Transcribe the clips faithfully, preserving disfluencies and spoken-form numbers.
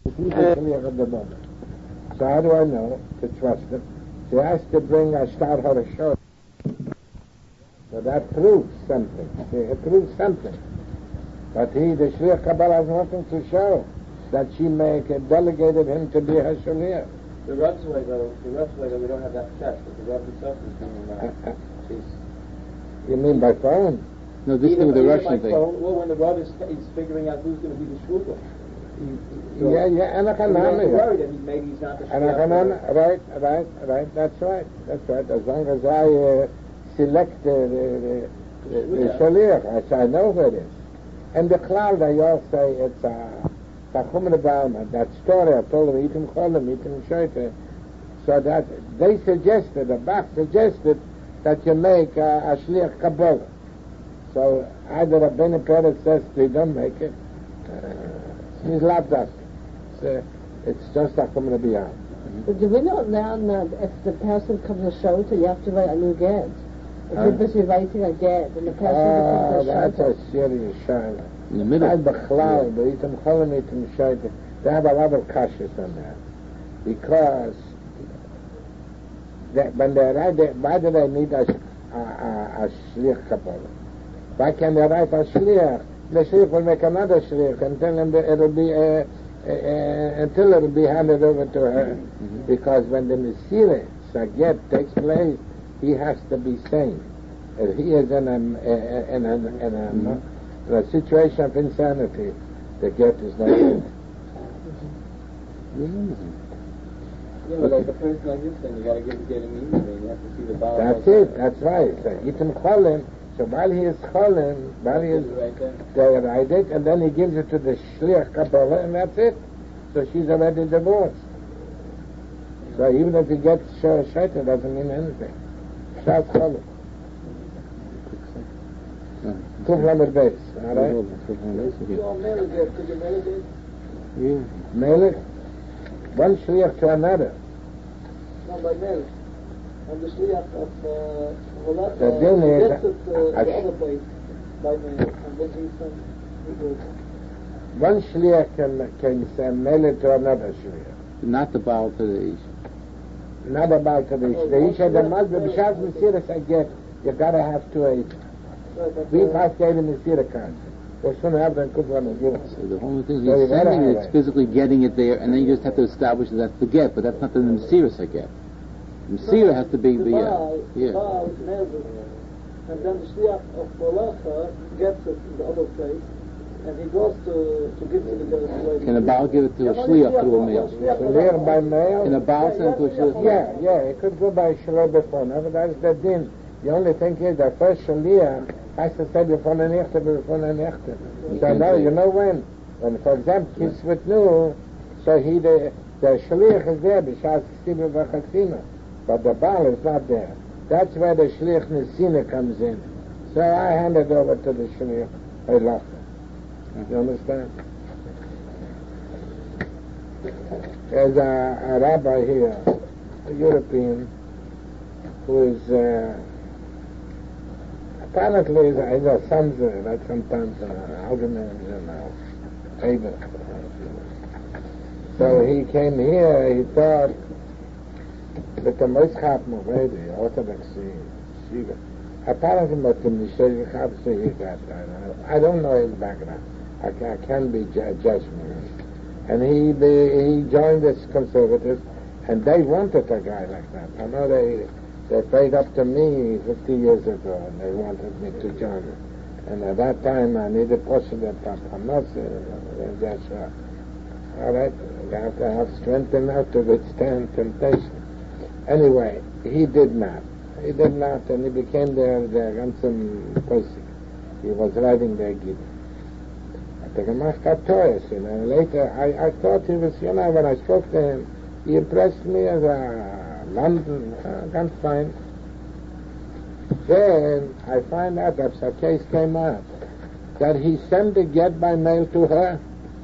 He's the shliach of the moment. So how do I know to trust him? She has to bring a star harashot. So that proves something. It proves something. But he, the shliach Kabbalah, has nothing to show that she may have delegated him to be her shliach. The Reb's way, though, the Reb's way, though, we don't have that test, but the Reb himself is doing that. Uh, uh, you mean by phone? No, this thing with the Russian thing. Phone, well, when the Reb is, is figuring out who's going to be the shvuka. So yeah, yeah, and I can worry that he, maybe he's not the shvuka. Right, right, right, that's right, that's right. As long as I uh, select the, the, the, the, the shliach, I, I know who it is. And the cloud, they all say it's a... that story I told them, Itim Cholim, Itim Shoite, so that they suggested, the Bach suggested that you make uh, a Shliach Kabbalah. So either a Bene Peretz says they don't make it, uh, he's laughed at. So it's just a Chum Rabbi. But do we know now that if the person comes to show, so you have to write a new get? If you're busy writing a get, and the person oh, becomes a that's a serious shayla. In the middle. They have a lot of kashas on that. Because they, when they write, they, why do they need a, a, a, a shliach Kabbalah? Why can't they write a shliach? The shliach will make another shliach until it'll be, uh, uh, uh, until it'll be handed over to her. Mm-hmm. Because when the Mesirah Saget takes place, he has to be sane. If he is in a, in a, in a, in a mm-hmm. In a situation of insanity, the get is not good. Yeah, but like the person like this, then you got to give the get immediately. You have to see the Baal. That's it. That's right. So Itim Cholim. So while he is Cholim, while he is they write it, and then he gives it to the Shliach Kabbalah, and that's it. So she's already divorced. So even if he gets Shaita, it doesn't mean anything. Shas Cholim. Kuf Lamed Beis, all right? Yeah. Melech? One shliach to another. No, by Melech. And the shliach of Holach the din is gets it to the other place by Melech. And then he sends he goes. One shliach can, can send Melech to another shliach. Not the Baal to the Ish. Not about to the Ish. The Ish, the must be B'shas Mesiras Haget. You gotta have two agents. We passed gave him the Mesirah card. We'll soon have them cook one and give us. So the whole thing he's sending it, it's physically getting it there, and then you just have to establish that that's the get, but that's not the Mesirah Haget. The Mesirah has to be the, uh, yeah. And then the Shliach of Molacha gets it in the other place, and he goes to, to give it to the guy. Can a Baal give it to a Shliach through a mail? Shliach by mail? Can a Baal send it to a Shliach? Yeah, yeah, it could go by Shliach before. Never, that's the din. The only thing is the first Shliach has to say before the Nechte, before the Nechte. So now, you know when? When, for example, Kids with Nu, so he, the, the Shliach is there, B'shas Ksiva V'chatzina, but the Baal is not there. That's where the Shliach Nesina comes in. So I hand it over to the Shliach Eilacha. You understand? There's a, a rabbi here, a European, who is uh, apparently is a, is a Samzer, like sometimes an argument, you know, Abel. So he came here, he thought that the Moschap Mavedi, Orthodoxy, Shiva, apparently but in the Shegi Chavsi he got that. I don't know his background. I, I can't be ju- judgment. And he be, he joined this conservative, and they wanted a guy like that. I know they they paid up to me fifty years ago, and they wanted me to join them. And at that time, I needed possibly I'm not saying that's right. All right, you have to have strength enough to withstand temptation. Anyway, he did not. He did not, and he became their their ransom posik. He was writing their Gita. The Gemacht Torahs, you know. Later, I, I thought he was, you know, when I spoke to him, he impressed me as a London, uh, ganz fine. Then I find out that a case came out that he sent a get by mail to her.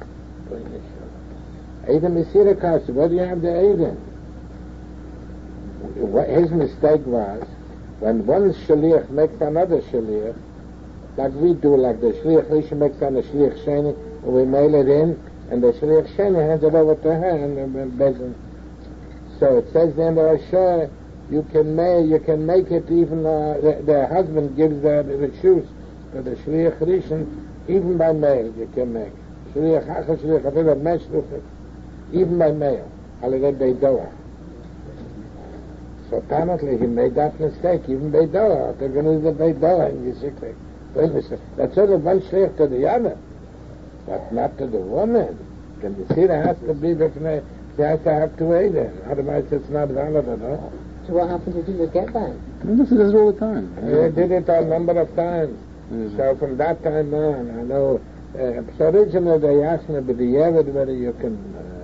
Eden Mesirah Kasi, what do you have the Eden? His mistake was when one shaliach makes another shaliach, like we do, like the shliach Rishon makes on a shliach sheni, and we mail it in, and the Shliach Sheni hands it over to her, and the Bezin. So it says then, there are sure you can make you can make it even uh, the, the husband gives the the shoes to the Shliach Rishon, even by mail you can make Shliach Hachas Shliach Aviv Meshluch, even by mail. Haladay Beidoah. So apparently he made that mistake, even Beidoah. They're going to use the Beidoah in Yishiklik. That's only one Shliach to the other, but not to the woman. And the Sira has to be b'fnei. She has to have two Eidim, otherwise it's not valid at all. So what happened to do the get back? This is all the time. They did it a number of times. Mm-hmm. So from that time on, I know, uh, so originally they asked me, but the Yevid, whether you can,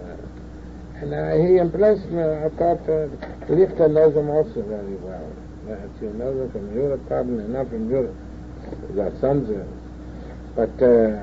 uh, and uh, he impressed me. I thought, uh, Lichter knows him also very well. Uh, she knows him from Europe, probably not from Europe. Their sons are. But, uh,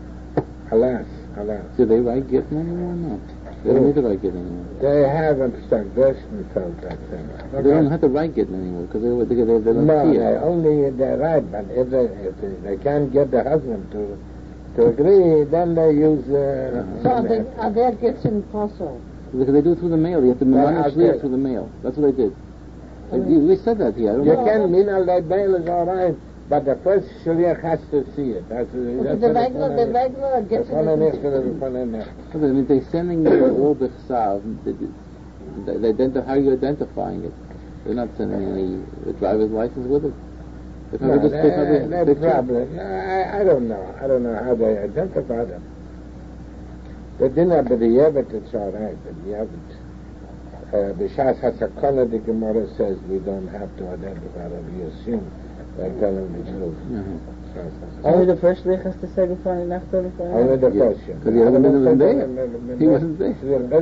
alas, alas. Do they write Git anymore? No. They don't need to write Git anymore. They haven't started felt that thing. They don't have to write Git anymore because they, they, they, they don't no, see they it. only they write, but if they, if they, they can't get the husband to to agree, then they use. Uh, so are they, are their gifts in parcel? Because they do it through the mail. You have to Well, run a okay. shliach through the mail. That's what they did. Like, you- we said that here. I don't You know. can mean all that mail is all right, but the first shliach has to see it. That's, Okay, that's the regular, the regular gets That's one and in extra, that's one and extra. I mean, they're sending you all the chsav. They, they, they identi- how are you identifying it? They're not sending any the driver's license with it. They No, probably just pick up they, the they picture. probably. No, I, I don't know. I don't know how they identify them. They didn't have the Yevet, it's all right, but the Yevet. B'shas HaSakona, the Gemara says we don't have to identify them. We assume they're telling the truth. Mhm. Only the first shliach has to say before the next one. Only the Yeah, first one. 'cause he hasn't been there. He wasn't there.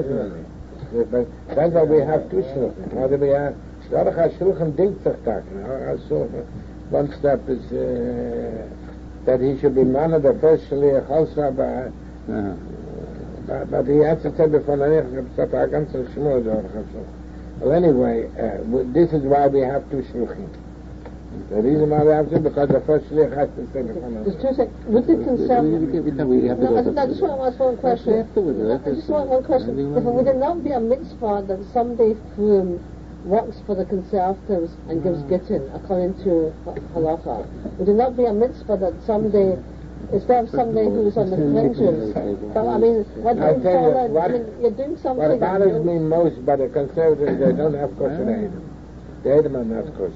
there. But that's why we have two shluchim. Now that we have, Shluch HaShluchim dinkt sich tak. Also, one step is uh, that he should be man of the first shliach also, but, Uh-huh. but, but he has to say before the next, it's a ganze Shmuel, Shluch HaShluchim. Well, anyway, uh, w- this is why we have two shluchim. The reason why we have to, because the first shliach has to say before the There's two seconds. Would the We, conservative... we, we, we have to No, I, go I just want to ask one question. Afterwards, I after- just want one question. Anything If it else? would it not be a mitzvah that somebody um, works for the conservatives and gives gittin according to halacha? Would it not be a mitzvah that somebody, instead of somebody who's on the fringes, but I mean, what I doing tell you, follow- what- I mean, you're doing something. What and bothers you- me most by the conservatives, they don't have kosher Eidim. The Eidim are not kosher.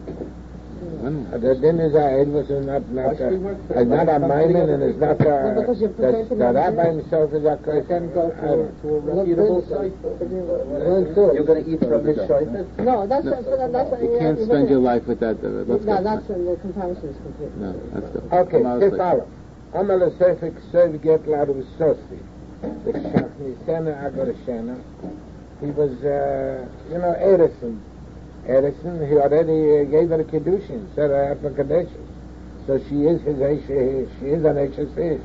When? Uh, The din is a Eidim is not, not, uh, is not a Maimon and it's not No, a, because you're the, presenting the them rabbi here. himself is a kosher. Can go I don't- to, to a reputable site. You're going to eat from the shofet? No, that's No, that's that's. that's You can't yeah, spend your yeah. life with that. Uh, let's No, go. that's uh, the comparison is complete. No, that's good. Okay, Tomorrow's this like- follow. Amal Sefik Sev get Ladu Sosi. The Shachni Sena Agar Shena. He was, uh, you know, Edison. Edison, he already uh, gave her a Kiddushin, said I have a Kaddish. So she is his Eish, she is an Eish fish.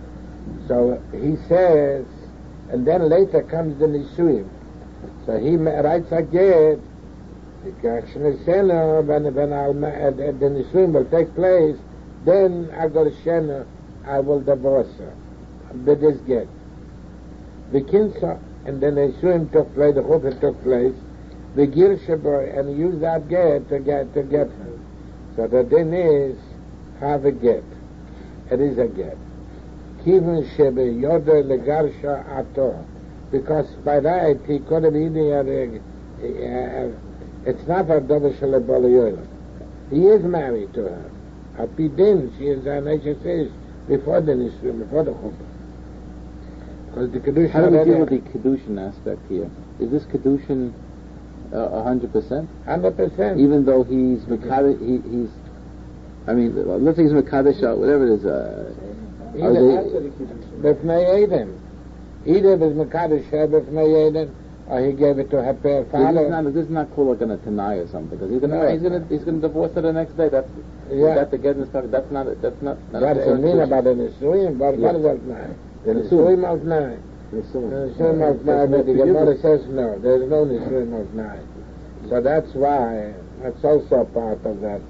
So he says, and then later comes the Nisuim. So he ma- writes a get, the Shachni Sena, when, when I'll, ma- uh, the Nisuim will take place, then Agar Shena, I will divorce her. With this get. The Kinsa, and then the Nisuim took place, the Chupah took place, the Girshaber, and use that get to get to get her. So the din is have a get. It is a get. Kivin Shebe Yoder Legarsha Ato. Because by right he could have either uh, uh, it's not a double Shalabalayola. He is married to her. Api din, she is an H S H before the Nisuim, before the Chupah. Because the Kedusha How do we already- deal with the Kedushin aspect here? Is this Kedushin a hundred percent? Hundred percent. Even though he's Mekadesh, he, he's, I mean, let's say he's Mekadesh, or whatever it is, uh, are they, B'fnei Eden. Either it was Mekadesh her B'fnei Eden, or he gave it to her pa- this is father. not, this is not called like an Tanai or something, because he's gonna, No. he's gonna, he's gonna divorce her the next day, that's, Yeah. that's the getting stuff, that's not, that's not, not What does it mean Kedushin. about the Nisuim? But what is that now? The Nisuim of nine. The Nisuim of nine, but the Gemara says no, there's no Nisuim of nine. So that's why, that's also part of that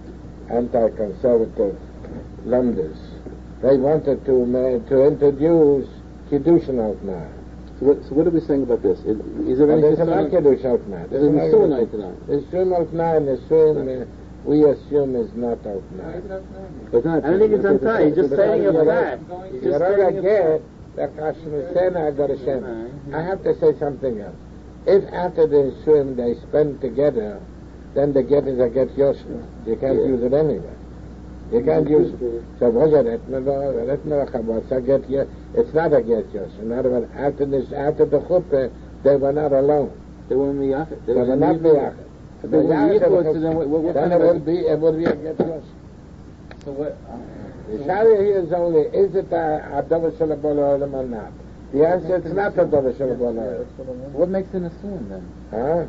anti-conservative lumdus. They wanted to ma- to introduce Kiddushin al Tnai. So what, so what are we saying about this? Is, is there any... There's not Kiddush al Tnai. There's a Nisuin al Tnai. Nisuin al Tnai and Nisuin, we assume is not al Tnai. But not, I don't think it's on time. He's just saying a fact. If you're going to get that Hashem is saying, I got a Shem. I have to say something else. If after the Nisuin they spend together, then the get is a get Yoshua. You can't Yeah. use it anyway. You can't use it. So was it Etnava, Etnava Chabot, so get Yoshua. It's not a get Yoshua. In other words, after this, after the Chuppah, they were not alone. They were miyachet. They were not miyachet. They were yichud, so then what, what, what Then kind it of... would be, it would be a get Yoshua. So what... The Sharia here is only, is it a Dova Shalabol Olam or not? The answer is not a Dova Shalabol Olam. What makes an Nisuin then? Huh?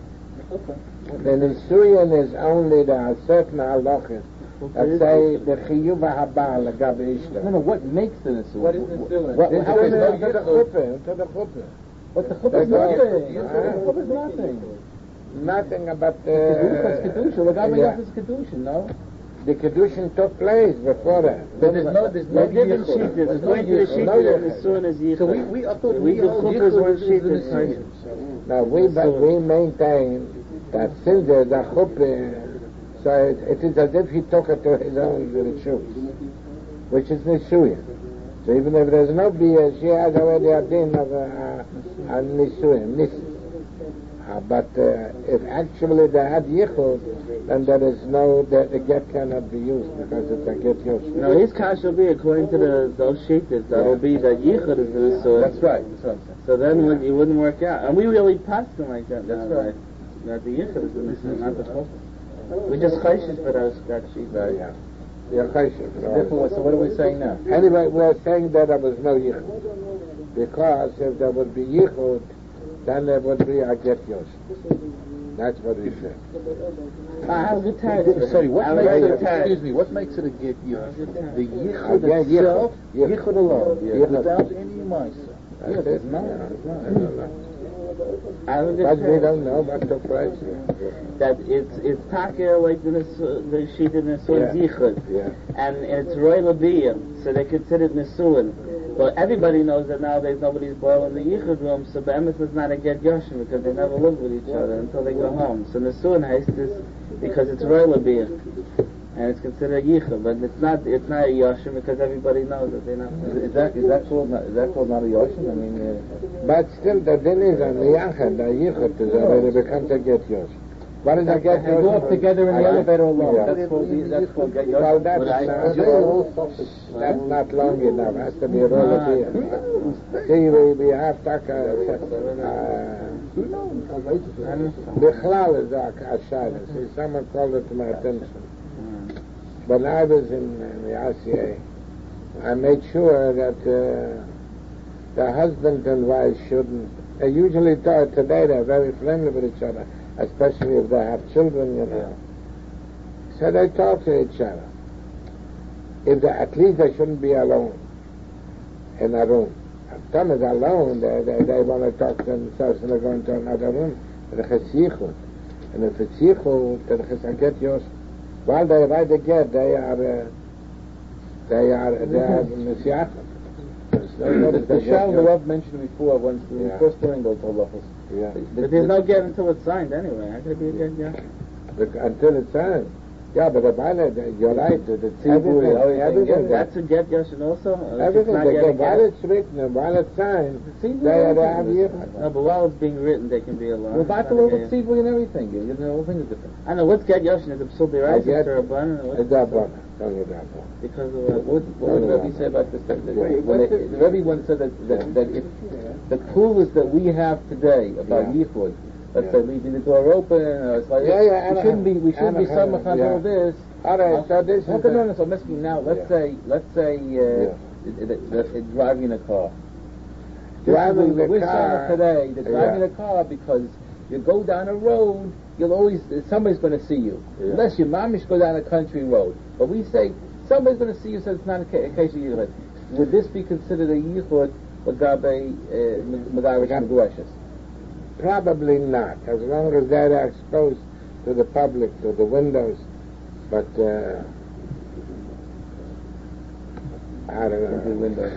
The Nisuin is only the certain halachas that say the Chiyuv HaBal Agav Ishta. No, no, what makes the Nisuin? What is Nisuin? What, This how is is to it? the Chuppah, to the Chuppah. What the chuppah They is go- nothing. Huh? The chuppah is nothing. Nothing about the... Kedusha is kedusha. The Gabi yeah. is kedusha, no? The Kedushin took place before that. But there's no, there's no different yichud. sheet. There's no According to the sheet, yichud. the Nisuin is yichud. So we, we, I thought We we, do hold chuppahs yichud one is sheet the at a time. Nisuin. Now we, but we maintain that since there's a Chuppah, so it, it is as if he took it to his own Rishus, which is Nisuin. So even if there's no Bia, she has already a din of a, a, a Nisuin, Nis. Uh, but uh, if actually they had Yichud, then there is no, the, the get cannot be used because it's a get Yoshua. No, his cash will be according to the those sheetas. That will be that yichud is the Nisuin. That's right. That's what I'm saying. So then would- it wouldn't work out. And we really passed them like that. That's now, right. That the yichud is the Nisuin, not the chuppah. We just chayshish for those that sheet. Right, yeah. Yeah, Chayshim. Therefore, so what are we saying now? Anyway, we're saying that there was no Yichud. Because if there would be Yichud, then there would be a get Yoshua. That's what we said. I have a good time. Sorry, what I makes have a it, good time. excuse me, what makes it a get yichud? The yichud Again, itself, yichud. yichud alone, Yichud. without any ma'isa. That's Yes, it. it's not. Yeah. It's not. I don't know. I have a good But we time. don't know what took place. That it's it's taka like the Nisu- the sheet in Nisuin Yeah. yichud. Yeah. And it's roy labiyah, so they consider it Nisuin. But everybody knows that nowadays nobody's boiling the yichud room, so Be'emes is not a get Yoshim because they never live with each other until they go home. So Nisuin haste is because it's roy labiyah, and it's considered yichud, but it's not it's not a Yoshim because everybody knows that they're not. Is, is that is that called not, is that called not a yoshin? I mean, uh, But still, the din is on the Yachad, the Yichud is already becomes a get Yoshua. What is a get they go up Yoshua? together in the I- elevator alone. Yeah. That's called the- that's called get yoshin. Well, that's, But I- not, that's not long enough. It has to be a roll of beer. See, we, we have taka, uh, Bichlal is our Ashana. See, someone called it to my attention. When I was in, in the R C A, I made sure that uh, the husband and wife shouldn't. They usually talk today. They're very friendly with each other, especially if they have children, you know. So they talk to each other. If they, at least they shouldn't be alone in a room. If someone is alone, they, they, they want to talk to themselves and they go into another room. And if it's yichud, and if it's yichud, then it's a get yours. While they write the get, they are, uh, they are, they are Messiachim. The Shal the Rav mentioned before once when we Yeah. first learned those halachas. Yeah. But there's no get until it's signed anyway. How could it be a get Yoshim? The- Until it's signed. Yeah, but the Bible, you're right, the the Tzibur, everything, everything, everything, That's a get Yoshim also. Or if it's everything, not the, yet a the, while get. it's written and while it's signed, Tzibur, they are, they everything. have yichud. No, but while it's being written, they can be alone. We're It's about to not a look get at tzibur and everything. You know, the whole thing is different. I know what's get Yoshim is absolutely right. I get- It's a rabbanon, and what's It's that one. Tell you that one. because of What, what? what did Rabbi say about this? That, that when they, the Rabbi once said that, that, that if the clues that we have today about Yeah. yichud, let's Yeah. say leaving the door open, or it's like Yeah, yeah, we Anaheim. shouldn't be we shouldn't be Anaheim, samach on yeah. all this. All right, so this No, is no, the- no, no. So I'm asking now. Let's Yeah. say, let's say, uh, Yeah. it, it, it, it, driving a car. This Driving is, the we're car, saying it today. That driving yeah. a car because you go down a road, you'll always somebody's going to see you. Yeah. Unless your mamish go down a country road, but we say somebody's going to see you, so it's not a, ca- a case of yichud. Would this be considered a yichud magabe magarish megueshes? Probably not, as long as they're exposed to the public, to the windows. But uh, I don't The know. window.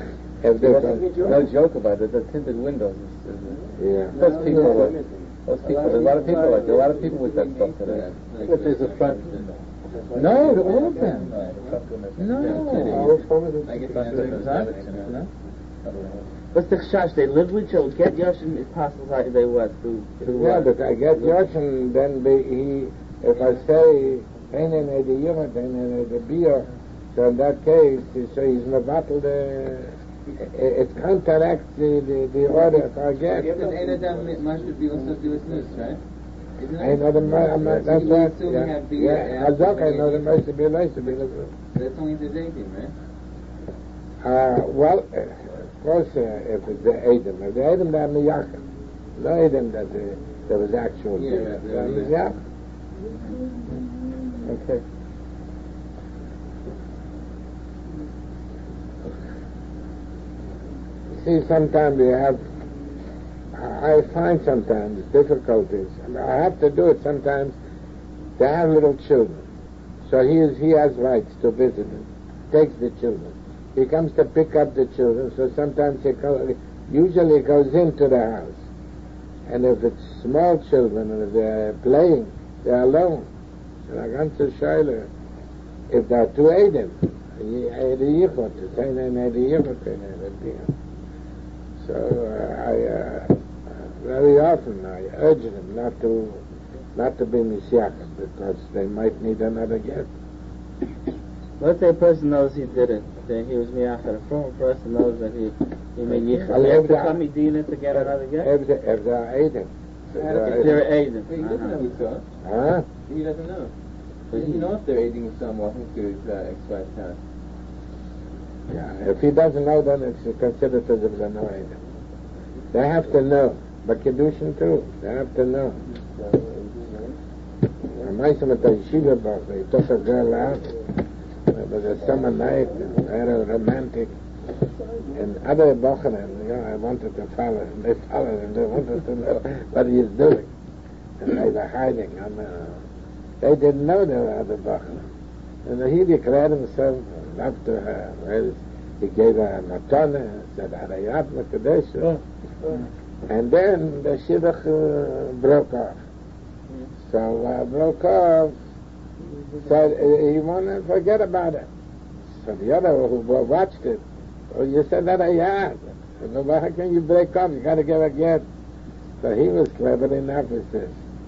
If they There's no joke about it. The tinted windows. Is, is, yeah. Those people, uh, those people. There's a lot of people like there are a lot of people with that stuff today. But there's a front. No, they're all of them. No. I guess No. What's the chash? They live with you. Get Yoshin is possible. They what? Through, through Yeah, what? but I get Yoshin, then be, he, if I say, Einen ede Yimot, Einen ede Bier, so in that case, so he's mevatel the, it counteracts the, the, the order of our get. Yeah, but Ein Adam must be also do with news, right? I know the most, that's right, yeah. Yeah, Hazak, I know the most to be nice to be nice. That's only the eighteen, right? Uh, well, uh, of course, uh, if it's the Adam, if the Adam, they're Miyachim. No Adam that the, there was actual Yeah, Bia. yeah, Yeah. yeah. Okay. See, sometimes we have, I find sometimes difficulties. I mean, I have to do it sometimes. They have little children. So he is, he has rights to visit them. Takes the children. He comes to pick up the children, so sometimes he go, usually goes into the house. And if it's small children, and if they're playing, they're alone. So I want to show if there are two Eidim, so uh, I uh, very often I urge them not to not to be misyakim because they might need another get. Let's say a person knows he did it. That he was miyachar. A former person knows that he he made yichud. Well, He has if to that- come medina to get another get. If they, if they are Eidim, if they are If they're Eidim. Aiden. He doesn't know who's God. Huh? He doesn't know. But he knows they're aiding some walking to his uh, ex-wife's house. Yeah. If he doesn't know, then it's considered as if they're no Eidim. They have to know. But Kedushin too. They have to know. Maisam at the yeshiva box, they took a girl out. It was a summer night, very romantic. And other bochanan, you know, I wanted to follow him. They followed him. They wanted to know what he is doing. And they were hiding. On the, they didn't know there were other bochanan. And he declared himself love to her. Well, he gave her a matana, said, Arayat Mekadesh. And then the shidduch uh, broke off. So uh, broke off, said uh, he wanted to forget about it. So the other who watched it, oh, you said that ayat. Well, how can you break off? You got to give a get. So he was clever enough. He says,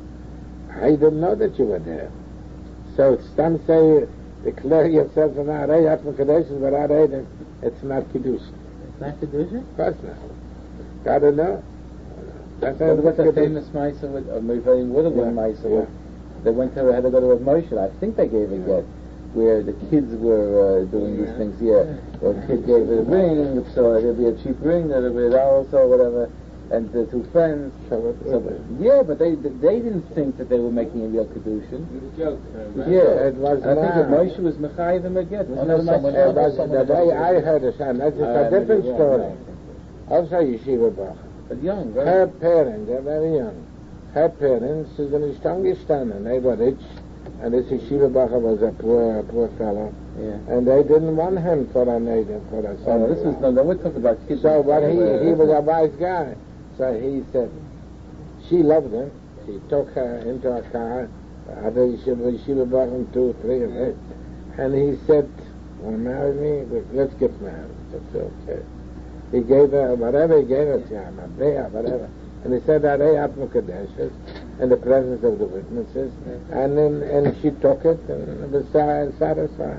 I didn't know that you were there. So some say, declare yourself an arayat mekadesh, but arayat, it's not kiddush. It's not kedusha. Of course not. Got to know. That's What about the kiddush. famous Maisa with, uh, very Woodland Yeah, Maisa yeah. with, they went to, had to go to a Moshe, I think they gave a Yeah. get, where the kids were uh, doing these Yeah. things, yeah. The kid gave it a ring, so there'd be a cheap ring, there'd be a dollar or so, whatever, and the two friends. So it So, was- yeah, but they they didn't think that they were making a real Kedushin. It was a joke. Yeah, It was and I think that not. Moshe was Mechayiv them again. Oh, no, someone else, that's the way I heard it, and that's Uh, a different yeah, story. yeah. Also, Yeshiva Bach. But young, Her right? parents, they're very young. Her parents is in Stangistana, they were rich, and this Yeshiva Bach was a poor, poor fellow, Yeah. and they didn't want him for a native, for a Oh, son. no, this was, no, no, we're talking about kids. So, but he, Uh, he was a wise guy. So he said, she loved him. She took her into a car, other Yeshiva, Yeshiva Bach, and two, three of it. And he said, want to marry me? Let's get married. I said, okay. He gave her whatever he gave her, a bear, whatever. And he said, Arei Atmukadeshes, in the presence of the witnesses. And then, and she took it and was sa- satisfied.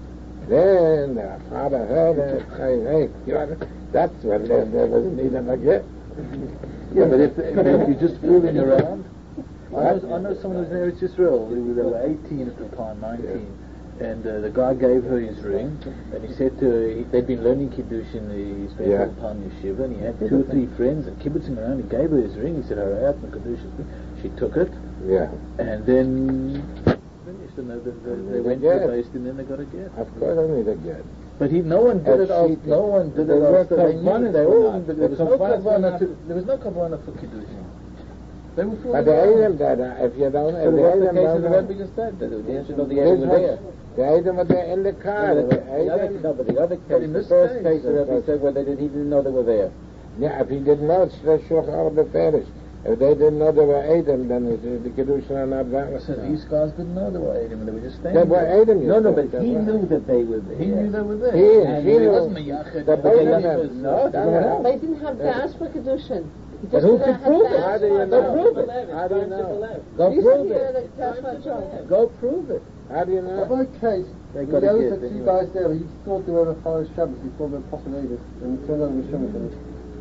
Then the father heard it. Hey, hey, you know, that's when there, there was need of a gift. Yeah, but if, if you're just fooling around, I know, I know someone who's in Eretz Yisrael, they were, they were eighteen at the time, nineteen, and uh, the guy gave her his ring, and he said to her, he, they'd been learning Kiddush in the spent Yeah. all time yeshiva, and he had two or three friends and kibbutzing around, he gave her his ring, he said, Harayat Kiddush, she took it, Yeah, and then finished, and they, they, they, they went to the base, and then they got a get. of course I need a gift. But he, no one did And it. All, she- no one did they it. weren't After they knew. kavanah They for all. that. There The was no kavanah for kavana. that. To, there was no kavana for kiddushin. They were But the Edom, that uh, if you don't, So if the what's the Edom case don't of the know, Rebbe just said? That the answer no, the this Edom were was- there. the Edom were there in the car. No, The but the other, Edom- no, but the other But case, in the this first case, case, the Rebbe that's- said well, they didn't, he didn't know they were there. Yeah, if he didn't know, it's the Shulchan Aruch Beferish. If they didn't know they were Edom, then the, the Kedushin are not valid. So these guys didn't know they were Edom, they were just They standing were there. Edom. you No, no, said. but They he were. knew that they were there. He knew they were there. He and And she he knew. wasn't Meyached. The He both of was- them. No, They no, were- no. They didn't have to ask for Kedushin. He But just who had can to prove it? ask How do for you it. know? Go prove it. How do you know? Go You prove said it. that that's what John- Go prove it. How do you know? About case, They he got knows a that gift two anyway. guys there, he thought they were a Polish Shabbos before they postulated, and it turned out it was Shemitah.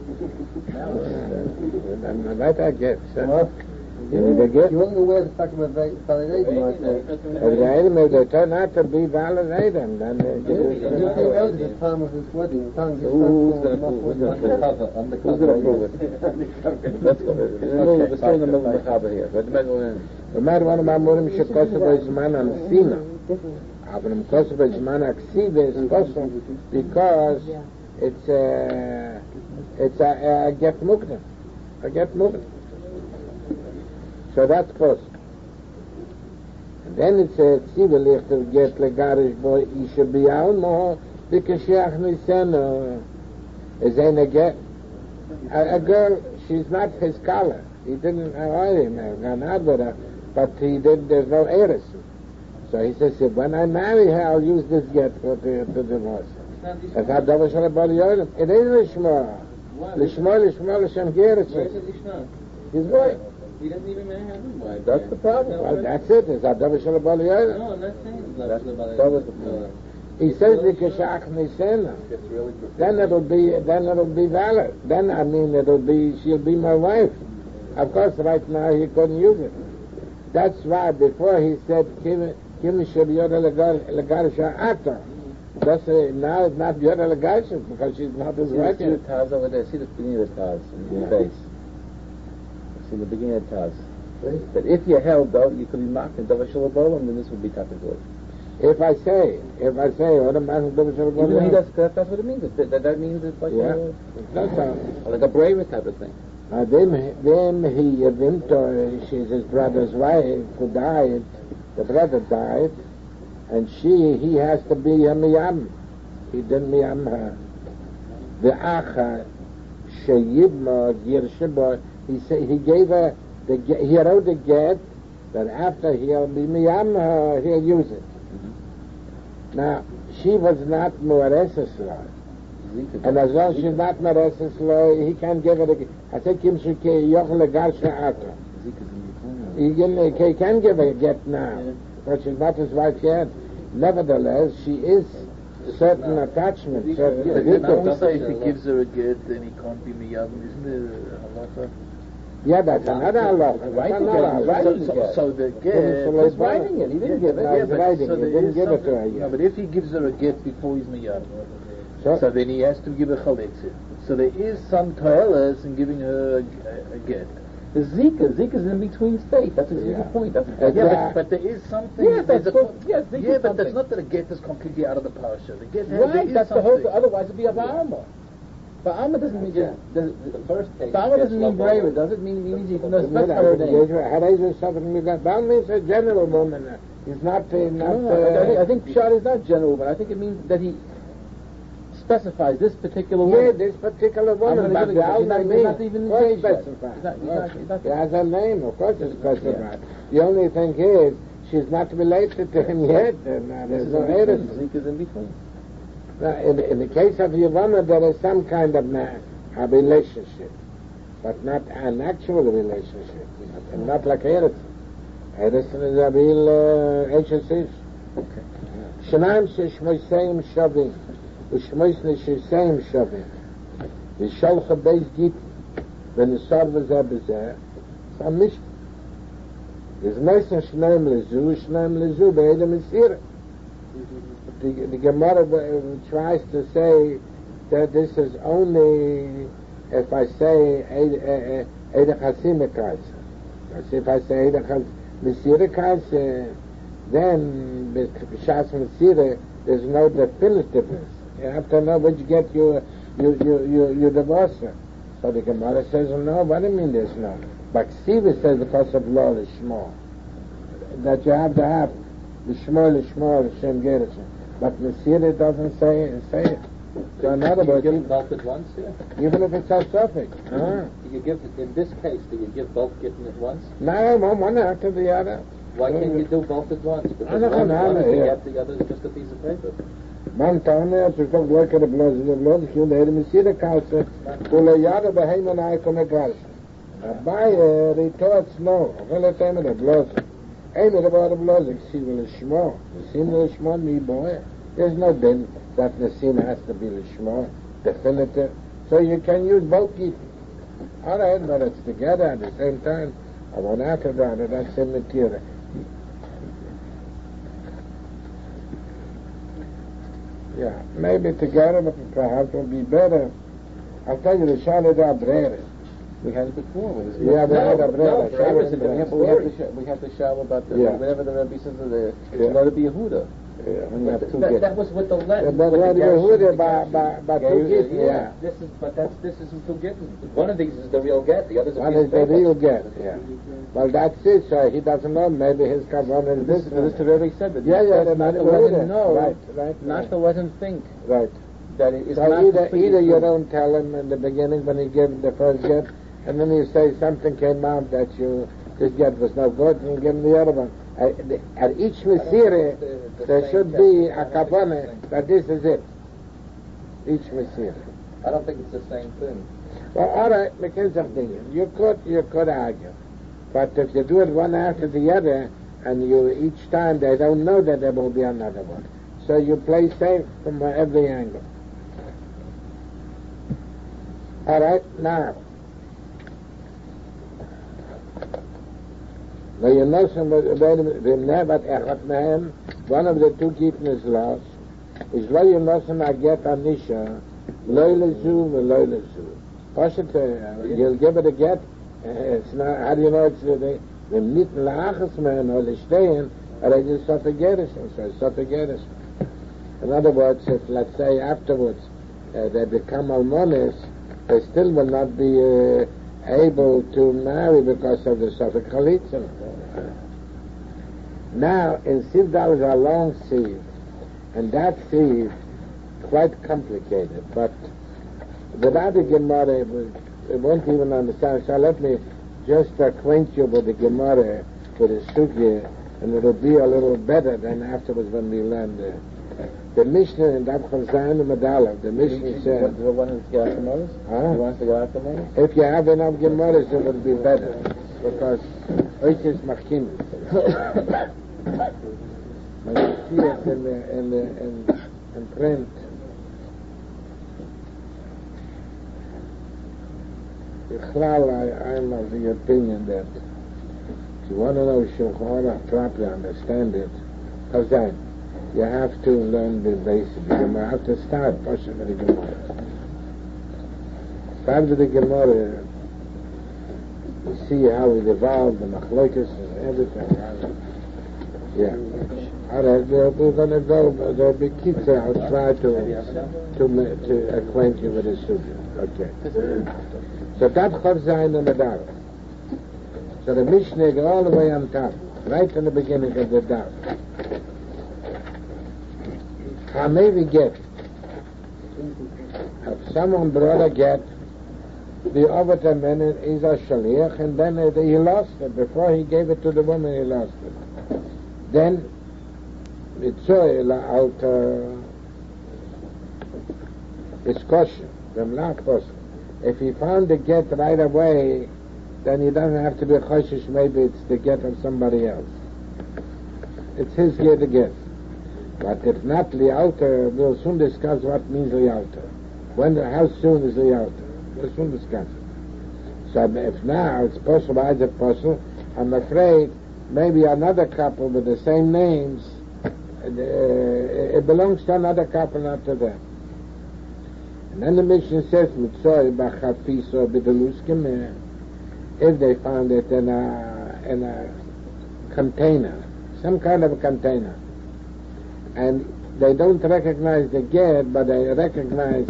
And that I get. Well, You need to get. he wasn't aware of the fact of a validation, I think. If the Edom, if they turn out to be valid Edom, then they He didn't think out at the time of his wedding. The time So who's going to prove it? Who's going to prove it? Who's going to prove it? Let's go. We're still in the middle of the Mechaber here. But the middle אומר one of my morim shekosov b'zman amsina. Aber im kosov b'zman aksiva is kosov because it's a it's a, a get mukdem, a get mukdem. So that's kosov. And then it's a tziva lichter get legarish boy isha b'yaun mo b'kashiach nisenu is ein a get a, a girl. She's not his color. He didn't avoid him, gone out with her, but he did. There's no heiress. So he says, when I marry her, I'll use this get to, to, to divorce her. If I double shall about yolim, it is lishma, lishma, lishma, lishem geretz. His wife. He doesn't even marry his wife. That's the problem. Well, that's it. It's a double shall about yolim. No, I'm not saying That's, that. that was the problem. He says the keshach nisena. Then it'll be, then it'll be valid. Then I mean, it'll be, she'll be my wife. Of course, right now he couldn't use it. That's why before he said, "Kim Kim Shabiyot Legarisha Ata." That's uh, now it's not Yot Legarisha because she's not his See, wife see the yet. Taz over there. See the beginning of the Taz in the face. See the beginning of the Taz. That if you held though, you could be mocked in Davar Shalabolam, then this would be Tatagoy. If I say, if I say, what am I going to do? Even though he does, that's, that's what it means. That, that, that means it's like Yeah. a, That's how. like a braver type of thing. Now, them, them he event, she's his brother's wife who died. The brother died, and she, he has to be a miyam. He didn't miyam her. The acha sheyibma girshiba. He said he gave her the ge- he wrote the get that after he'll be miyam her, he'll use it. Mm-hmm. Now she was not muareses law. And as long as she's not Mereses law, he can't give it a... I say, Kim Shukei Yochel Garsha Ata. He can, he can give a get now, but she's not his wife yet. Nevertheless, she is certain attachment, certain But then I would say if Zika. he gives her a get, then he can't be miyam. Isn't there a halacha? Yeah, that's another halacha. That's Right another again. halacha. Right So, again. so, so the get... He's He's writing it. He didn't give it. No, he's but writing so it. there He didn't is give it to her something- yet. No, but if he gives her a get before he's miyam, So, so then he has to give a chalitza. So there is some toilas in giving her a, a get. The Zika, Zika's in between state. That's a Zika Yeah. point. That's, That's Yeah, right. but, but there is something. Yes, there's that's a, what- yes, Zika's yeah, but something. that's not that a get is completely out of the parsha. The get has, right. there is That's the something. whole. Otherwise, it'd be a Ba'alma. Ba'alma doesn't mean just. Does, The first case. Ba'alma doesn't mean braver, does it? Mean means you know specify her name. Harayza something you got. That means a general woman. uh, He's not, uh, not, No, no, I, think, uh, I think Pshat is not general, but I think it means that he specifies this particular yeah, woman. this particular I'm woman, gonna but give it- the he's not- Alma he's not name, even of course engaged yet. specified. He's not- he's not- he's not- He has a name, of course it's specified. The only thing is, she's not related to him yet, and uh, there's no heiress. Zika's in between. Now, in, in the case of Yavana, there is some kind of ma- a relationship, but not an actual relationship, and not like heiress. Heiress is a real uh, H S H. שניים ששמויסאים שווים ושמויס נשיסאים שווים ושולחה בייס גיט ונסור וזה בזה חמיש is meisten שניים לזו שניים לזו באלה מסירה. The, the Gemara uh, tries to say that this is only if I say Eidach Hasimikais. If I say Eidach Hasimikais, then B'Shas Mesira, there's no definitiveness. You have to know which get you, you, you, you, you divorce her. So the Gemara says, well, no, what do you mean there's no? But Ksiva says the first of law is Shmo. That you have to have the Shmo, the Shmo, the Shem Gershon. But Messiah doesn't say, say it. So in other words, you give both at once here? even if it's a suffix. Uh-huh. Do you give, in this case, do you give both getting at once? No, one, one after the other. Why can't you do both at once? Because no, one, no, one no, is the yeah. get, the other is just a piece of paper. Man tane, als je toch lekker de bloze, de bloze, je de hele Messiah kalse,ule jaren bij hem en hij komen kruisen. Daarbij, die toort snow, wil het hem de bloze. Een met de woorden bloze, ik zie wel een schmo. We zien wel een schmo, niet boy. There's no din that the sin has to be the schmo, definitive. So you can use both keeping. All right, but it's together at the same time. I won't have to do that's immaterial. Yeah, maybe together, but perhaps it will be better. I'll tell you the Shana da Brere. We had it before. With this Yeah, we had a Brere. no, Brere said we have, we have to sh- we have to shower about the, Yeah. whenever the Rebbe says that Yeah. let it be Yehuda. Yeah, when you have two That, gifts. that was with the let. Yeah, with but the what do you Gershon, hear the by, Gershon. by, by Yeah, two gifts? yeah. Yeah. This is, but that's this isn't two gifts. One of these is the real get. The other's a One piece is of the paper. real get, yeah. Well, that's it, so he doesn't know. Maybe his kavanah is This, this. this the Rebbe said that. Yeah, yeah, that's the not to Rebbe let said. him know. Right, right, Not right. to let him think Right. that it is So not either, completely either you true. don't tell him in the beginning when he gave the first get, and then you say something came out that you, this get was no good, and you give him the other one. At, at each Messiah, there should be a kavanah that this is it. Each Messiah. I don't think it's the same thing. Well, all right, because of the you could you could argue, but if you do it one after the other, and you each time they don't know that there will be another one, so you play safe from every angle. All right, now. Now you know some of the one of the two keeping is lost. Is lo you know some I get anisha, lo lezu ve lo lezu. Pashat, you'll give it a get. Uh, it's not. How do you know it's the the nit laachas man or the stein? Or they just suffer gerishon. So suffer gerishon. In other words, if let's say afterwards uh, they become almonis, they still will not be uh, able to marry because of the suffer chalitza. Now, in Sivdal is a long sieve, and that sieve quite complicated, but without the Gemara, it, was, it won't even understand. So let me just acquaint you with the Gemara, with the Sugya, and it'll be a little better than afterwards when we learn the, the Mishnah in Daf Chazayin and Medalev. The Mishnah says, Do you want to get after Moses? Huh? You want us to go after Moses? if you have enough Gemaras, it will be better, because Oishis Machimis. When you see it in the, in the, in, in print, Bichlal, I, I'm of the opinion that if you want to know Shulchan Aruch properly, understand it, Chazan, you have to learn the basic. You have to start pushing with the Gemara. Start with the Gemara. You see how it evolved, the Machlokes and everything. Yeah. All right, we're, we're going to go, there'll be Kitzer, I'll try to, to, to acquaint you with the subject. Okay. So that Chavzayin and Medar. So the Mishnah go all the way on top, right in the beginning of the Daf. How may we get? If someone brought a get, the other man is a shaliach, and then uh, he lost it. Before he gave it to the woman, he lost it. Then, mitzoy la'alta is kosher, the mlach kosher. If he found the get right away, then he doesn't have to be choshish, maybe it's the get of somebody else. It's his get to get. But if not li'alta, we'll soon discuss what means li'alta. When, how soon is li'alta? We'll soon discuss it. So if now it's possible, why is it possible? I'm afraid maybe another couple with the same names, uh, it belongs to another couple, not to them. And then the Mishnah says, Mitzoy b'chafiso b'deluskemeh, if they found it in a, in a container, some kind of a container, and they don't recognize the get, but they recognize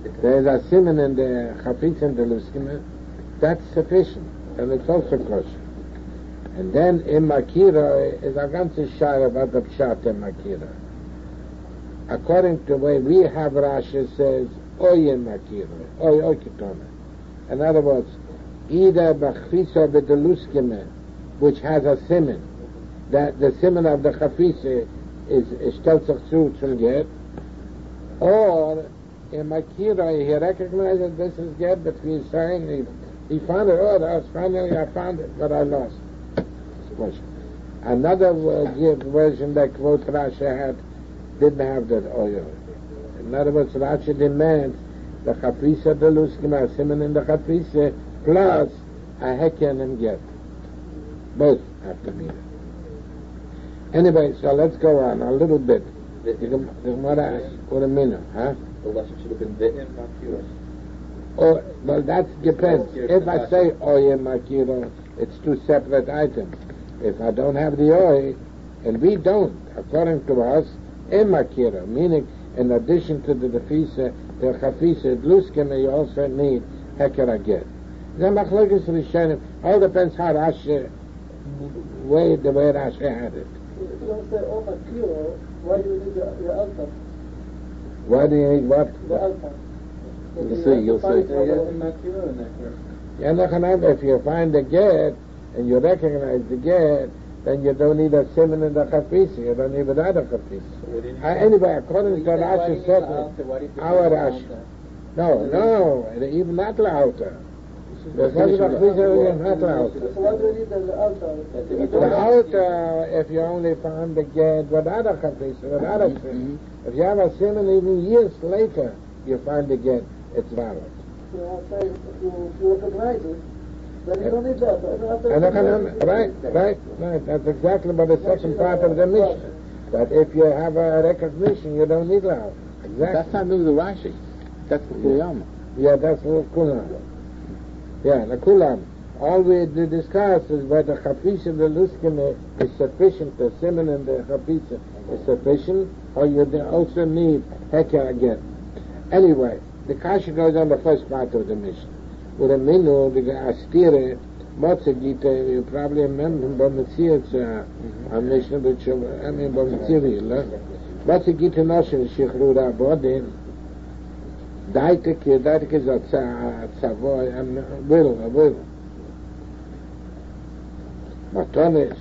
there's a simon in the chafitz and the luskime, that's sufficient, and it's also kosher. And then in Makira is a ganze shayla about the pshat in Makira. According to the way we have Rashi says, oy in Makira, oy oy kitone. In other words, either b'chfisa b'deluskime, which has a simon, that the simon of the chafisa is stellt sich zu zum get, or in Makira he recognizes this is get, but he's saying he, he found it, oh, that was finally I found it, but I lost. Another uh, version that quote Rashi had didn't have that oil. In other words, Rashi demands the chafisa the luskim, a simon in the chafisa, plus a heken and get. Both have to be there. Anyway, so let's go on a little bit. The Gemara for a minute, huh? The lesson should have been V'im Makira. Oh, well, that depends. If I say oil Makira, it's two separate items. If I don't have the oil, and we don't, according to us, in Makira, meaning in addition to the defisa, the chafisa, luskim, you also need heker agit. The machlokes rishonim, all depends how Rashi, way the way Rashi had it. If you don't say oh Makira, why do you need the, the altar? Why do you need what? The altar. You'll see, you'll see. If you find the get, and you recognize the get, then you don't need a simon in the chafisa, you don't need without a chafisa. Uh, anyway, according to Rashi, our Rashi, no, no, even not the altar. There's not a chafisa, not the altar. So why do you need the altar? The altar, if you only found the get without a chafisa, without a simon, if you have a simon even years later, you find the get, it's valid. So I'm saying, if you, if you recognize it, then you don't need that. And right, right, right. That's exactly what the second part of the mission. That if you have a recognition, you don't need love. Exactly. That's not new to Rashi. That's the Kuliyama. Yeah, that's the Kulam. Yeah, the Kulam. All we discuss is whether chafisa and the luskim is sufficient, the simon and the chafisa is sufficient, or you also need heker again. Anyway, the kasha goes on the first part of the mission. With a minu, the astire, Motze Gita, you probably remember from Bamitzir, a mission which, I mean, Bamitzir, Motze Gita Noshin, Shichrura Bodin, Daitek, Daitek is a Savoy, and will, a will. Matonis,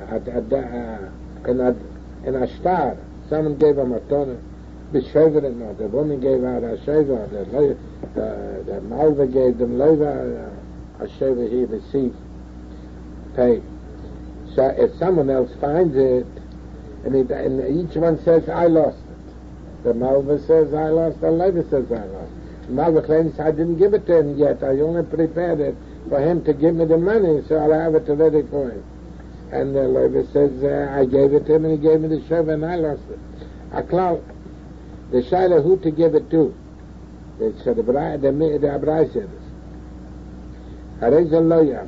in a star, someone gave a matonis. The Sheverin, or the woman gave out a Shever, the, the, the Malva gave them Leva, a Shever he received, pay. So if someone else finds it, and, it, and each one says, I lost it. The Malva says, I lost, the Leva says, I lost. The Malva claims, I didn't give it to him yet, I only prepared it for him to give me the money, so I'll have it ready for him. And the Leva says, uh, I gave it to him, and he gave me the Shever, and I lost it. A cloud. The shaila who to give it to. They said the Abrai, the the Abrai said this. Hareza lo yam.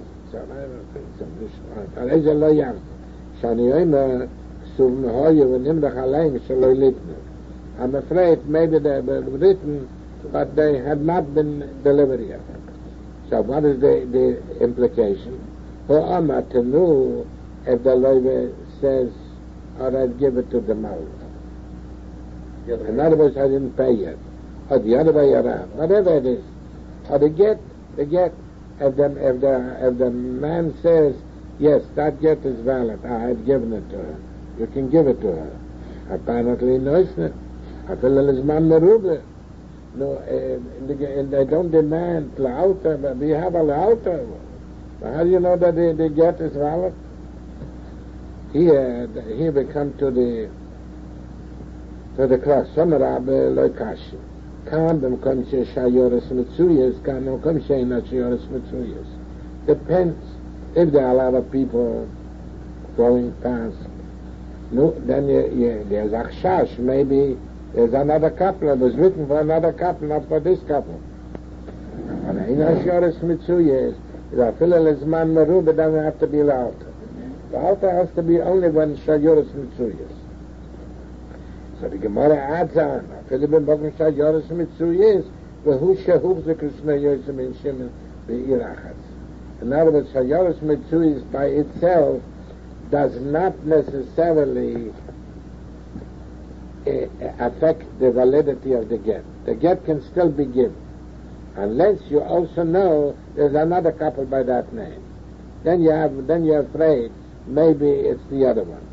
Hareza lo yam. Shani yoyma suv mehoyu v'nimrach aleim shelo litnu. I'm afraid maybe they were written, but they had not been delivered yet. So what is the, the implication? Ho amar tenu, if the loive says, all right, give it to the mouth. In other words, I didn't pay yet. Or the other way around. Whatever it is. Or the get, the get, if the, if the, if the man says, yes, that get is valid, I had given it to her. You can give it to her. Apparently, no, it's not. I feel it is man meruble. No, and they don't demand l'auta, but we have a l'auta. How do you know that the, the get is valid? Here, here we come to the to the cross. Some rabbi loikashi. Kan dem kom she shayoris mitzuyas, kan dem kom she not shayoris mitzuyas. Depends. If there are a lot of people going past, no, then you, you, there's achshash. Maybe there's another couple. It was written for another couple, not for this couple. And in shayoris mitzuyas, if a fillel is man merub, it doesn't have to be the altar. The altar has to be only when shayoris mitzuyas. So the Gemara adds on, Philip ben Bakum Shayoris Mitzuyas, והוא שהוחזק לשני יועצים בין שמן בעיר אחת. In other words, Shayoros Mitzuis by itself does not necessarily uh, affect the validity of the get. The get can still be given, unless you also know there's another couple by that name. Then you have, then you're afraid maybe it's the other one.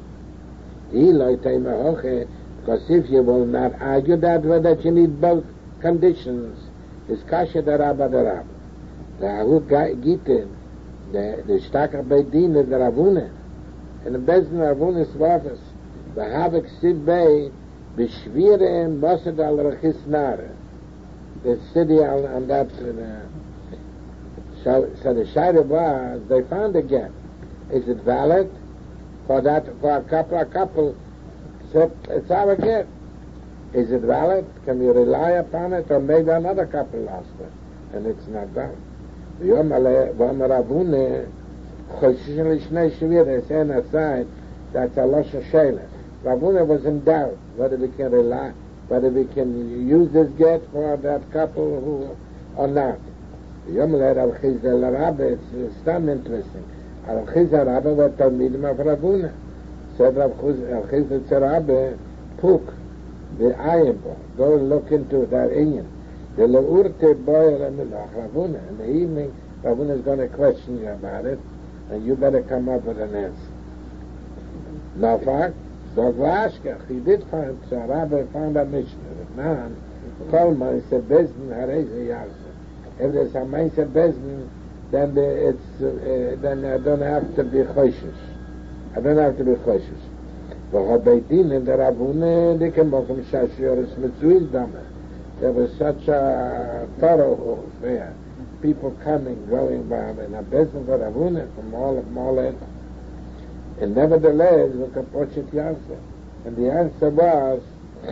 Because if you will not argue that way, that you need both conditions, is kasha the rabba the rabba. The Ahut Gite, the the Shtakar Beidin, the Ravune, and the Bezdin Ravune's Wafas, the Havik Sid Bey, Bishvire Mosad al Rechis Nare, the city on, on that. Uh, so, so the Shaila was, they found a get. Is it valid for that, for a couple, a couple? So it's our get. Is it valid? Can we rely upon it? Or maybe another couple lost it, and it's not valid. Yom Ale, Vam Ravune, Choshishin Lishnei Shvir, they say on that side, that's a Losha Sheila. Ravune was in doubt whether we can rely, whether we can use this get for that couple who, or not. Yom Ale, Rav Chizda Rabbe, it's still interesting. Rav Chizda Rabbe was Talmidim of Ravune. Said Rav Chizda Rabbe, Puk, the Ayimbo, go and look into that Inyan. The Le'urte Boyer and Ravuna. In the evening, Ravuna is going to question you about it, and you better come up with an answer. Now, fact, Dog Lashkach, he did find, so Rabbi found a Mishnah, that man, Kol Ma'aseh Bezdin Hareze Yarsa. If there's a Ma'aseh Bezdin, then the, it's, uh, then I don't have to be Choshish. I don't have to be Choshish. But Beidin in the Ravuna, they can make him Shashioris Mitzuiz Damer. There was such a thorough affair. People coming, going by, and a business of Ravuna from all of Molet. And nevertheless, we could push it the answer. And the answer was,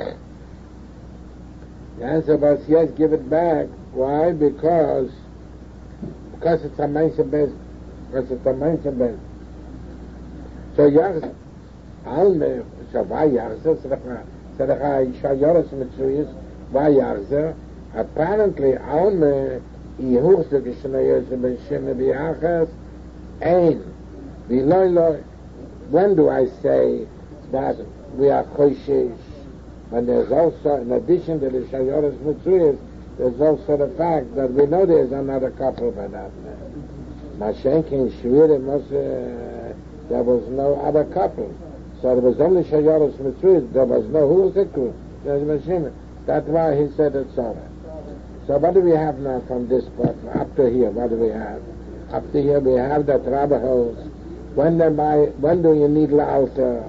the answer was, yes, give it back. Why? Because, because it's a Mainzer business. Because it's a Mainzer business. So, Yachzer, Alme, so why Yachzer? Sedecha, Isha Yoros Mitzuyis, Vayarzer, apparently Alme Yehurse Geshnayos Ben Sheme Biachas Ein Viloi Loi. When do I say that we are Choshish? When there's also, in addition to the Shayoros Mitzuyas, there's also the fact that we know there's another couple by that name. Mashenkin Shvire Mose, there was no other couple. So there was only Shayoros Mitzuyas, there was no Hurseku, there's Meshime. That's why he said it's all right. So what do we have now from this part up to here? What do we have? Up to here we have that Rabbi holds. When, buy, when do you need la'alter?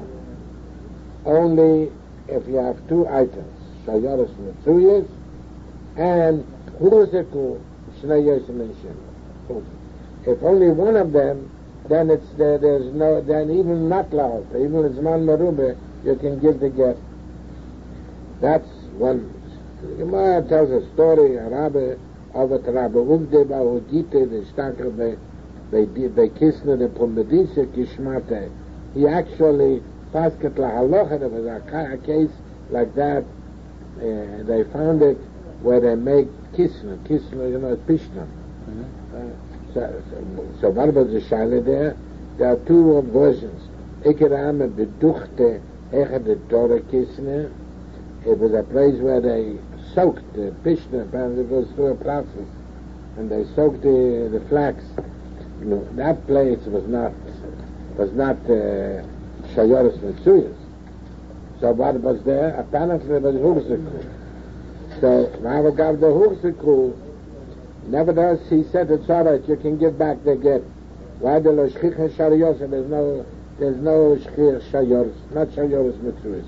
Only if you have two items. Shayoros Mitzuyas and Huruzeku Shnei Yosim and Shem. If only one of them, then it's there, there's no, then even not la'alter, even if it's man marube, you can give the get. That's one. The Gemara tells a story, a rabbi, of a rabbi Ugde Ba'udite, the Shtakar by Kisner, the Pumbedise, Kishmate. He actually, Paskat LaHalocha, there was a, a case like that, uh, they found it where they make Kisner, Kisner, you know, Pishtam. Mm-hmm. Uh, so, so, so what was the Shaila there? There are two versions. Ikerame Beduchte, Echad the Torah Kisner. It was a place where they soaked the pishna, apparently it goes through a process, and they soaked the, the flax. You know, that place was not was not Shayoros Mitzuyas. So what was there? Apparently it was Hurziku. So Rav gave the Hurziku. Nevertheless, he said it's all right. You can give back the get. Why the lo shchich Shayoros? There's no there's no shchich Shayoros, not Shayoros Mitzuyas.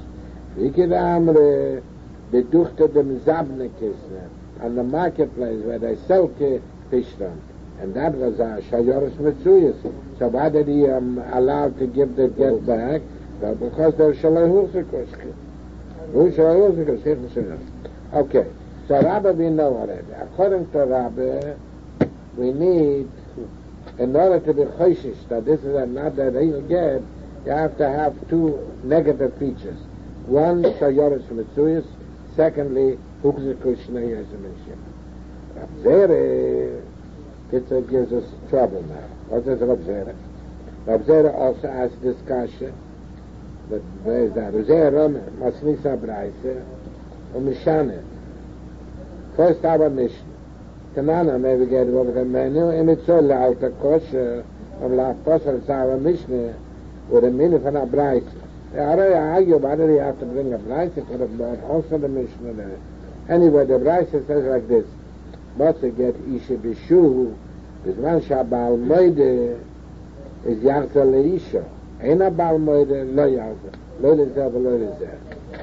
Amre, they duchte dem Zabne Kisne on the marketplace where they sell Pishtan, and that was a Shayoros Mitzuyas. So why did he um, allowed to give the get back? Well, because they're Shalai Hursikoshki. Okay, so Rabbi we know already. According to Rabbi, we need, in order to be Choshish, that this is not a real get, you have to have two negative features. One, Shayoros Mitzuyas. Secondly, Hukziku Shnei Yosim and Shem. Rabzera, it gives us trouble now. What is Rabzera? Rabzera also asks discussion. But where is that? Rabzera, Masnisa Braise, Umishane. First our mission. Tanana maybe get over the menu, and it's all out the kosher, of la kosher, it's our mission, with a minute from a Braise. I already argue about it, you have to bring a Braise, it could have brought also the mission. Anyway, the Braise says like this. But to get Isha Bishu, this one Shabal Moide is Yarza Leisha. Ain't a Bal Moide, no Yarza. Lo Lezer, Lo Lezer.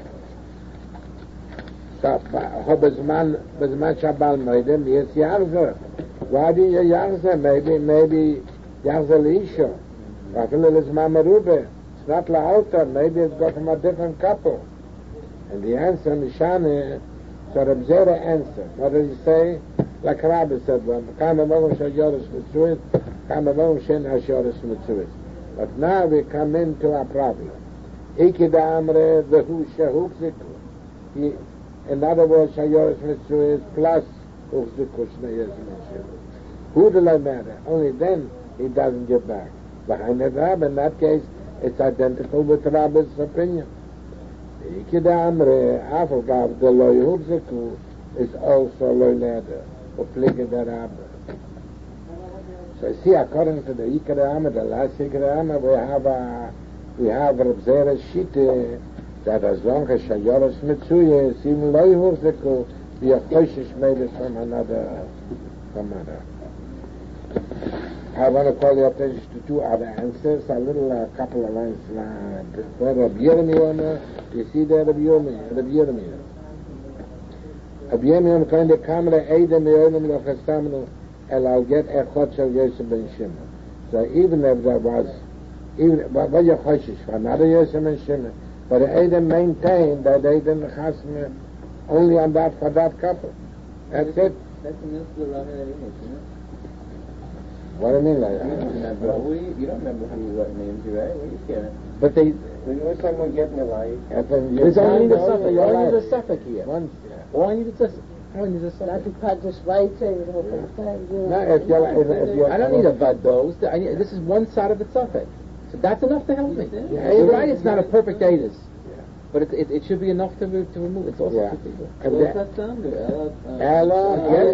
So, Bezman Shabal Moide, yes Yarza. Why do you Yarza? Maybe, maybe Yarza Leisha. Rafil is Mamarube. It's not La'alta, maybe it's got from a different couple. And the answer, Mishane, so Reb Zera answered. What did he say? Like Rabbi said, Kama Mom Shayoris Mitzuit, Kama Mom Shen Hashoris Mitzuit. But now we come into a problem. Ikida Amre, the Hu Shehuk Ziku. In other words, Shayoris Mitzuit plus Uchziku Shneyes Mitzuit. Who do I matter? Only then he doesn't give back. Behind the Rabbi, in that case, it's identical with Rabbi's opinion. Ikida Amre, Afagav, the Lo Yehubziku, is also Lo Neder. So see, according to the Ikeda Amma, the last Ikeda Amma, we have a, we have Reb Zera's Shite, that as long as Shayoros Mitzuye, even Lo Yehuvziku, be a Choshish made it from another, from another. I want to call your attention to two other answers, a little uh, couple of lines now. Before Reb Yirmiyah, you see there Reb Yirmiyah, Reb Yirmiyah. Ab Yirmiyah kind of camera Eidem Yonim Lochasamnu, and I'll get a Chot Shel Yosef Ben Shimon. So even if there was, even what you Choshish for another Yosef Ben Shimon, but Eidem maintained that they didn't chasm only on that for that couple. That's it. That's the Mitzvah Rami that he makes, isn't it? What do you mean like You that? don't remember who you, you don't remember who what names you, right? What are you scared? But they, When you're someone getting a life, There's only the suffix. You only need a suffix here. Once, yeah. All I need is this. All I need is a Not suffix. to practice writing, the whole thing. you No, know. if you're, if, if you're, I don't need a vados. I need, this is one side of the suffix. So that's enough to help me. Yeah, You're even- right, it's not a perfect datus. Yeah. But it, it, it should be enough to, re- to remove. It's also Yeah. two people. If the- Ella,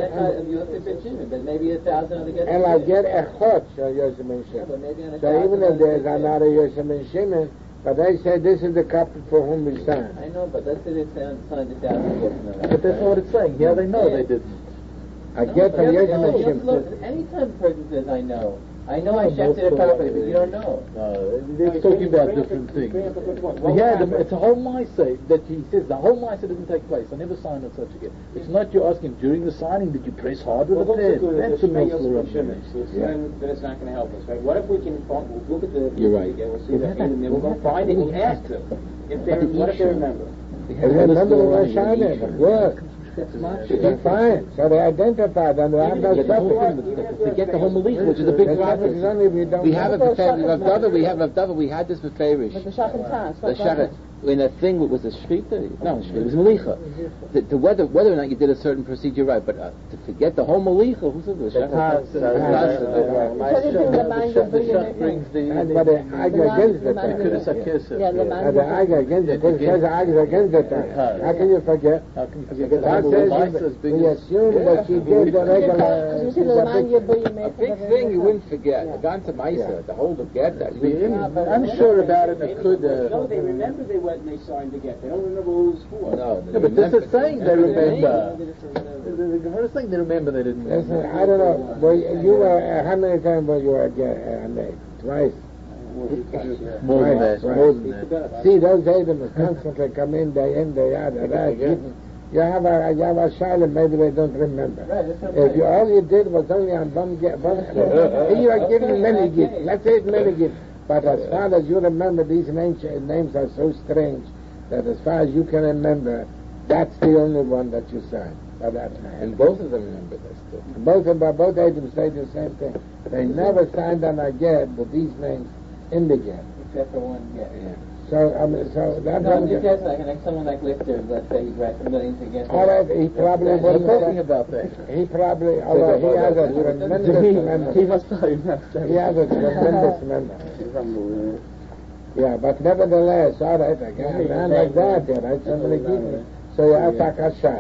get, But maybe a thousand other get. Ella get a Chot Shel Yosef Ben Shimon. maybe on a So even if there's another Yosef Ben Shimon, but they say this is the couple for whom we signed. I know, but let's say they signed a thousand get. But that's not what it's saying. Yeah, they know they didn't. I get from Yosef Ben Shimon. Anytime a person says, I know. I know I shifted a property, but you don't know. No, they're talking about different things. Yeah, the, it's a whole Maisa that he says the whole Maisa didn't take place. I never signed on such a gift. It's not you asking during the signing did you press hard with a pen? That's the Muslim. Then it's not going to help us, right? What if we can find, we'll look at the You're right. we'll see that in the middle, we'll find it, we'll ask them if they what if they remember. If they remember the Rosh Hashanah, good. It's fine. So they identify them. They have no suffix. To get the whole Malik, which is a big The suffix is problem. only if you don't We have it know. for Rav Dava, we have Rav Dava, we had this for Farish. But the Shachan Tas, The Shachat, when a thing was a shchita, no, it was malicha. To, to whether whether or not you did a certain procedure right, but uh, to forget the whole malicha, who said the Shachat? The shach brings the. And but they argue against it. Kiddush HaKesef. Yeah, the And man. they argue against it. It says argue against it. How can you forget? How can you forget Because that? that The says Maisa is we big as- assume that she did the regular. You she's see a the man big- you do, you make A big thing you wouldn't forget. The Ganta Maisa, the whole to get that. I'm sure about it. It could. No, Uh, they remember they went and they signed to get. They don't remember who it was for. No, yeah, but this is saying they remember. They The the Gemara is saying they remember they didn't. Listen, I don't know. Well, you were, uh, how many times were you a uh, maid? Twice. More than that. Right. More than that. See, those Adams constantly come in, day in, day out. Day out. You, you have a, you have a silent, maybe they don't remember. If you, all you did was only on one gift, you are giving many gifts. Let's say it's many gifts. But as far as you remember, these names, names are so strange that as far as you can remember, that's the only one that you signed. By that time. And both of them remember this too. Both of them, both agents say the same thing. They never signed on a get with these names in the get. Except for one, yeah. Yeah. So, I mean, so that No, one. just a second, like someone like Lister, let's say he's recommending to get. All right, he probably I'm wouldn't talking say- about that. He probably, although he has a tremendous He memory. must probably not say. He has a tremendous memory. It's unbelievable. Yeah, but nevertheless, all right, I got a man like that, you right? Somebody keep me. So you have to take a shot.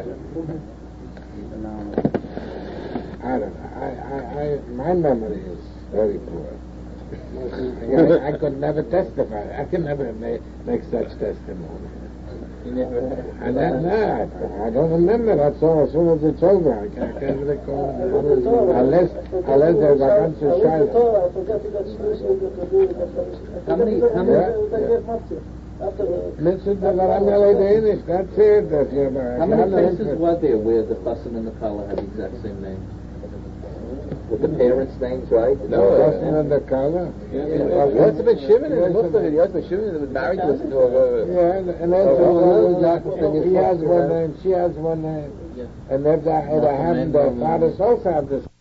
I don't know. I, I, I, my memory is very poor. I, I could never testify. I can never make, make such testimony. You never. And then, no, I, I don't remember. That's all. As soon as it's over, I can't, I can't recall. Unless, unless there's a bunch of I read the shayla. Torah, I forgot to get spiritual to do it. How many- how many- After the... Mitzvah Varamele Danish, that's it. That's your How many places was there where the Chassan and the Kala had the exact same name? With the parents' names, right? No, that's not the color. Elizabeth Shimon is Muslim. Elizabeth Shimon was married to a... Yeah, and and that's all. He has one name, she has one name. And if that had happened, their fathers also have this.